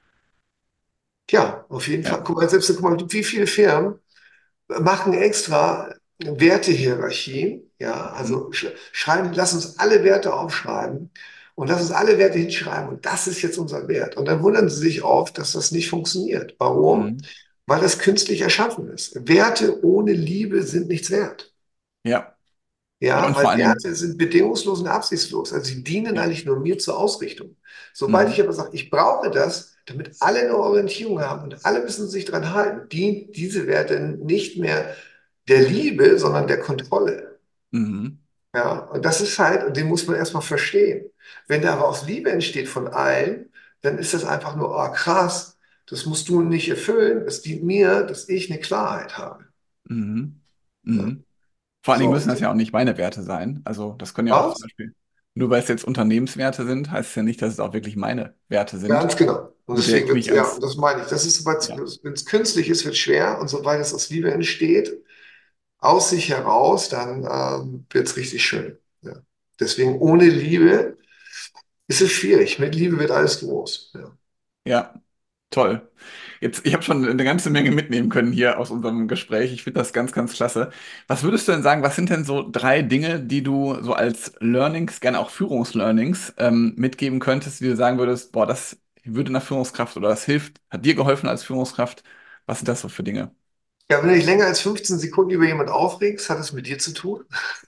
Tja, auf jeden Fall. Ja. Guck mal, selbst guck mal, wie viele Firmen machen extra Wertehierarchien. Ja, Mhm. also sch schreiben, lass uns alle Werte aufschreiben und lass uns alle Werte hinschreiben und das ist jetzt unser Wert. Und dann wundern sie sich oft, dass das nicht funktioniert. Warum? Mhm. weil das künstlich erschaffen ist. Werte ohne Liebe sind nichts wert. Ja. Ja, Ja, und vor weil allen Dingen, Werte sind bedingungslos und absichtslos. Also sie dienen ja. eigentlich nur mir zur Ausrichtung. Sobald ich Mhm. aber sage, ich brauche das, damit alle eine Orientierung haben und alle müssen sich dran halten, dient diese Werte nicht mehr der Liebe, sondern der Kontrolle. Mhm. Ja, und das ist halt, und den muss man erstmal verstehen. Wenn der aber aus Liebe entsteht von allen, dann ist das einfach nur, oh krass, das musst du nicht erfüllen, es dient mir, dass ich eine Klarheit habe. Mhm. Ja, Mhm. Vor allen Dingen so, müssen das ja auch nicht meine Werte sein. Also das können ja auch zum was? Beispiel, nur weil es jetzt Unternehmenswerte sind, heißt es ja nicht, dass es auch wirklich meine Werte sind, Ganz genau. Und mit der deswegen ich wird's, mich ja, und als, das meine ich. Das ist, ja, wenn es künstlich ist, wird es schwer. Und sobald es aus Liebe entsteht, aus sich heraus, dann ähm, wird es richtig schön. Ja. Deswegen ohne Liebe ist es schwierig. Mit Liebe wird alles groß. Ja. ja, toll. Jetzt, ich habe schon eine ganze Menge mitnehmen können hier aus unserem Gespräch. Ich finde das ganz, ganz klasse. Was würdest du denn sagen, was sind denn so drei Dinge, die du so als Learnings, gerne auch Führungslearnings, ähm, mitgeben könntest, wie du sagen würdest, boah, das würde einer Führungskraft oder das hilft, hat dir geholfen als Führungskraft? Was sind das so für Dinge? Ja, wenn du dich länger als fünfzehn Sekunden über jemand aufregst, hat es mit dir zu tun.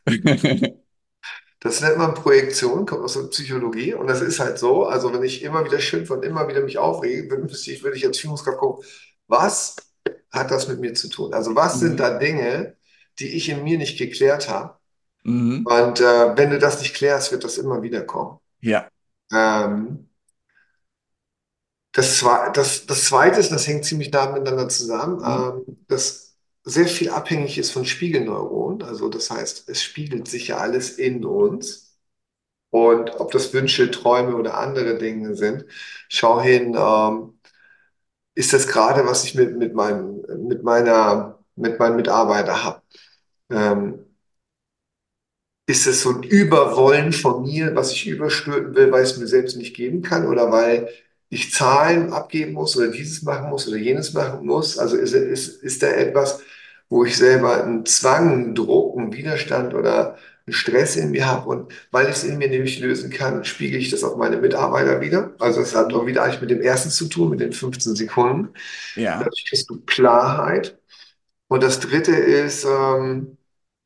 Das nennt man Projektion, kommt aus der Psychologie. Und das ist halt so. Also wenn ich immer wieder schimpfe und immer wieder mich aufrege, dann müsste ich, würde ich als Führungskraft gucken, was hat das mit mir zu tun? Also was sind Mhm. da Dinge, die ich in mir nicht geklärt habe? Mhm. Und äh, wenn du das nicht klärst, wird das immer wieder kommen. Ja. Ähm, das, Zwe- das, das Zweite ist, das hängt ziemlich nah miteinander zusammen, Mhm. ähm, dass sehr viel abhängig ist von Spiegelneuronen. Also das heißt, es spiegelt sich ja alles in uns. Und ob das Wünsche, Träume oder andere Dinge sind, schau hin, ähm, ist das gerade, was ich mit, mit, meinem, mit, meiner, mit meinem Mitarbeiter habe? Ähm, ist es so ein Überwollen von mir, was ich überstülpen will, weil ich es mir selbst nicht geben kann oder weil ich Zahlen abgeben muss oder dieses machen muss oder jenes machen muss? Also ist, ist, ist da etwas, wo ich selber einen Zwang, einen Druck, einen Widerstand oder einen Stress in mir habe und weil ich es in mir nämlich lösen kann, spiegele ich das auf meine Mitarbeiter wieder. Also es hat auch Mhm. wieder eigentlich mit dem ersten zu tun, mit den fünfzehn Sekunden. Ja. Dadurch kriegst du Klarheit. Und das dritte ist, ähm,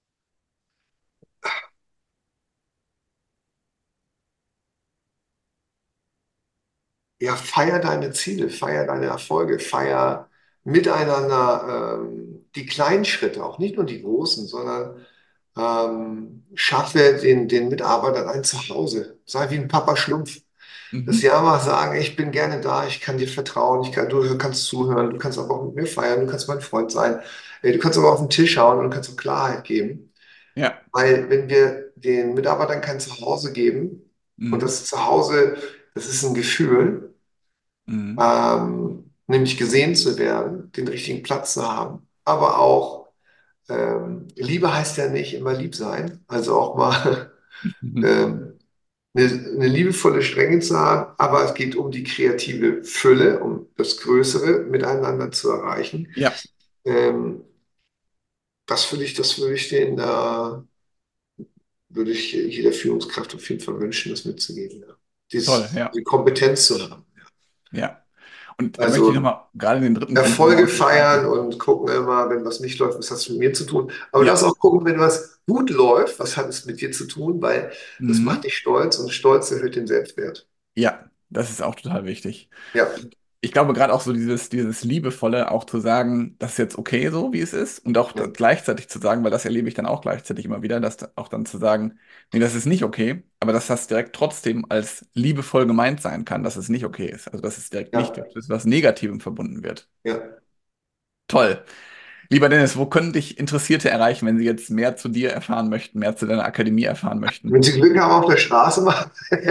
ja, feier deine Ziele, feier deine Erfolge, feier miteinander ähm, die kleinen Schritte, auch nicht nur die großen, sondern ähm, schaffe den, den Mitarbeitern ein Zuhause. Sei wie ein Papa Schlumpf. Dass sie Mhm. einfach sagen, ich bin gerne da, ich kann dir vertrauen, ich kann, du kannst zuhören, du kannst aber auch mit mir feiern, du kannst mein Freund sein, äh, du kannst aber auf den Tisch hauen und du kannst auch Klarheit geben. Ja. Weil wenn wir den Mitarbeitern kein Zuhause geben, und Mhm. das Zuhause, das ist ein Gefühl, Mhm. ähm, nämlich gesehen zu werden, den richtigen Platz zu haben. Aber auch, ähm, Liebe heißt ja nicht immer lieb sein, also auch mal Mhm. ähm, eine, eine liebevolle Strenge zu haben, aber es geht um die kreative Fülle, um das Größere miteinander zu erreichen. Ja, Ähm, das würde ich, das würde ich den, äh, würde ich jeder Führungskraft auf jeden Fall wünschen, das mitzugeben. Ja. toll, Dies, ja. die Kompetenz zu haben. Ja. Ja. Und da möchte ich Also nochmal gerade den dritten Punkt nochmal Erfolge feiern unterstreichen. und gucken immer, wenn was nicht läuft, was hat es mit mir zu tun. Aber du Ja. darfst auch gucken, wenn was gut läuft, was hat es mit dir zu tun, weil das macht Mhm. dich stolz und Stolz erhöht den Selbstwert. Ja, das ist auch total wichtig. Ja, Ich glaube gerade auch so dieses, dieses Liebevolle, auch zu sagen, das ist jetzt okay so, wie es ist. Und auch ja, da- gleichzeitig zu sagen, weil das erlebe ich dann auch gleichzeitig immer wieder, dass da auch dann zu sagen, nee, das ist nicht okay, aber dass das direkt trotzdem als liebevoll gemeint sein kann, dass es nicht okay ist. Also dass es direkt nicht ja, mit was Negativem verbunden wird. ja. Toll. Lieber Dennis, wo können dich Interessierte erreichen, wenn sie jetzt mehr zu dir erfahren möchten, mehr zu deiner Akademie erfahren möchten? Wenn Sie Glück haben auf der Straße mal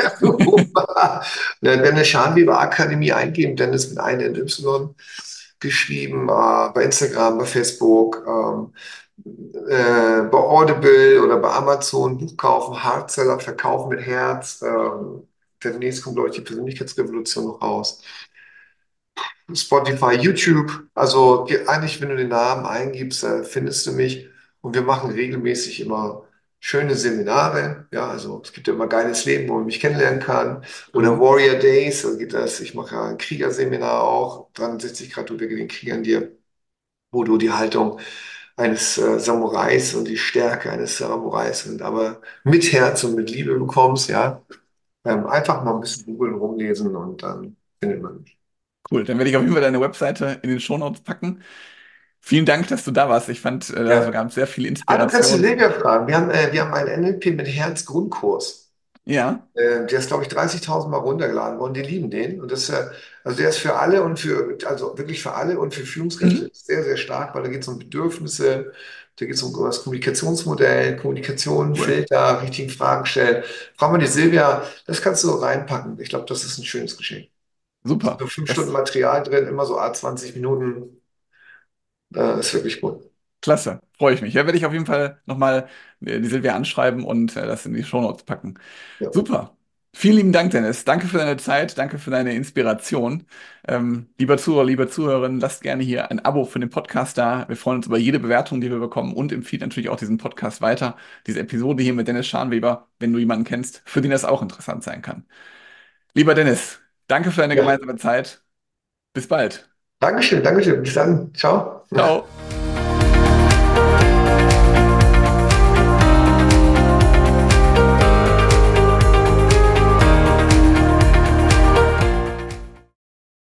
eine Dennis Schanweber Akademie eingeben, Dennis mit einem N Y geschrieben, äh, bei Instagram, bei Facebook, ähm, äh, bei Audible oder bei Amazon Buch kaufen, Hardseller verkaufen mit Herz. Ähm, demnächst kommt, glaube ich, die Persönlichkeitsrevolution noch raus. Spotify, YouTube. Also ge- eigentlich, wenn du den Namen eingibst, äh, findest du mich. Und wir machen regelmäßig immer schöne Seminare. Ja, also es gibt ja immer geiles Leben, wo man mich kennenlernen kann. Oder Mhm. Warrior Days, da geht das. Ich mache ja ein Kriegerseminar auch. dreihundertsechzig Grad Tutor den Kriegern dir. wo du die Haltung eines äh, Samurais und die Stärke eines Samurais und aber mit Herz und mit Liebe bekommst, ja. Ähm, einfach mal ein bisschen googeln, rumlesen und dann findet man mich. Cool, dann werde ich auf jeden Fall deine Webseite in den Shownotes packen. Vielen Dank, dass du da warst. Ich fand, äh, da Ja. gab sehr viel Ah, du kannst die Inspiration. Silvia fragen. Wir haben, äh, wir haben einen N L P mit Herz Grundkurs. Ja. Äh, der ist, glaube ich, dreißigtausend Mal runtergeladen worden. Die lieben den. Und das, äh, also der ist für alle und für, also wirklich für alle und für Führungskräfte Mhm. sehr, sehr stark, weil da geht es um Bedürfnisse, da geht es um das Kommunikationsmodell, Kommunikation, Cool. Filter, richtigen Fragen stellen. Frag mal die Silvia, das kannst du reinpacken. Ich glaube, das ist ein schönes Geschenk. Super. So fünf Stunden Das Material drin, immer so a zwanzig Minuten. Äh, ist wirklich gut. Klasse, freue ich mich. Ja, werde ich auf jeden Fall nochmal äh, die Silvia anschreiben und äh, das in die Shownotes packen. Ja, Super. Vielen lieben Dank, Dennis. Danke für deine Zeit, danke für deine Inspiration. Ähm, lieber Zuhörer, liebe Zuhörerin, lasst gerne hier ein Abo für den Podcast da. Wir freuen uns über jede Bewertung, die wir bekommen und empfiehlt natürlich auch diesen Podcast weiter. Diese Episode hier mit Dennis Scharnweber, wenn du jemanden kennst, für den das auch interessant sein kann. Lieber Dennis, danke für deine ja. gemeinsame Zeit. Bis bald. Dankeschön, Dankeschön. Bis dann. Ciao. Ciao.